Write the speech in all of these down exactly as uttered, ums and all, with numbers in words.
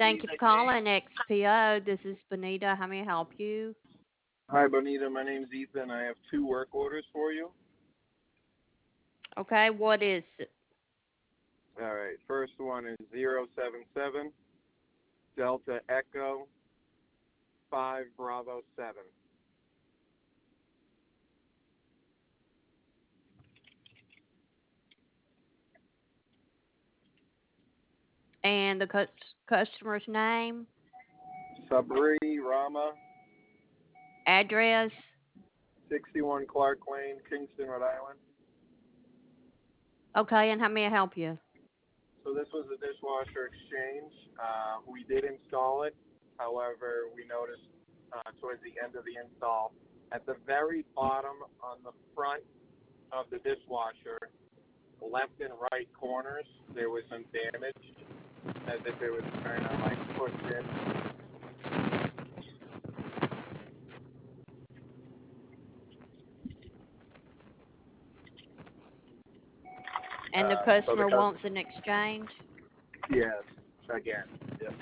Thank you for calling X P O. This is Benita. How may I help you? Hi, Bonita. My name's Ethan. I have two work orders for you. Okay, what is it? All right. First one is zero seven seven Delta Echo five Bravo seven. And the cus- customer's name, Sabri Rama, address? sixty-one Clark Lane, Kingston, Rhode Island. Okay, and how may I help you? So this was a dishwasher exchange. Uh, we did install it. However, we noticed uh, towards the end of the install, at the very bottom on the front of the dishwasher, left and right corners, there was some damage, as if it was kind of like pushed in. And the Uh, so the customer customer, wants an exchange? yes, again, yes.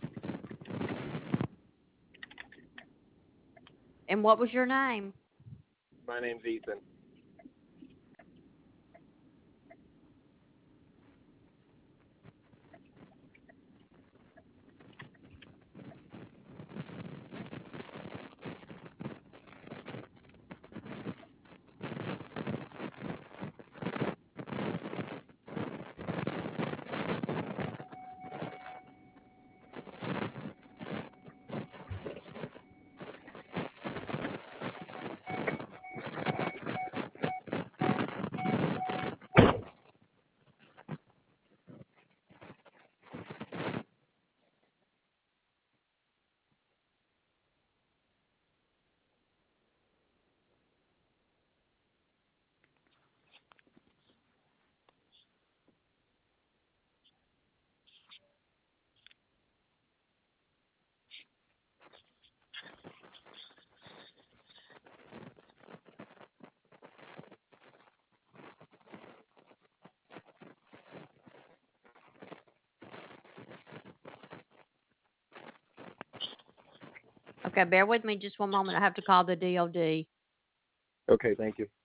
And what was your name? My name's Ethan. Okay, bear with me just one moment. I have to call the D O D. Okay, thank you.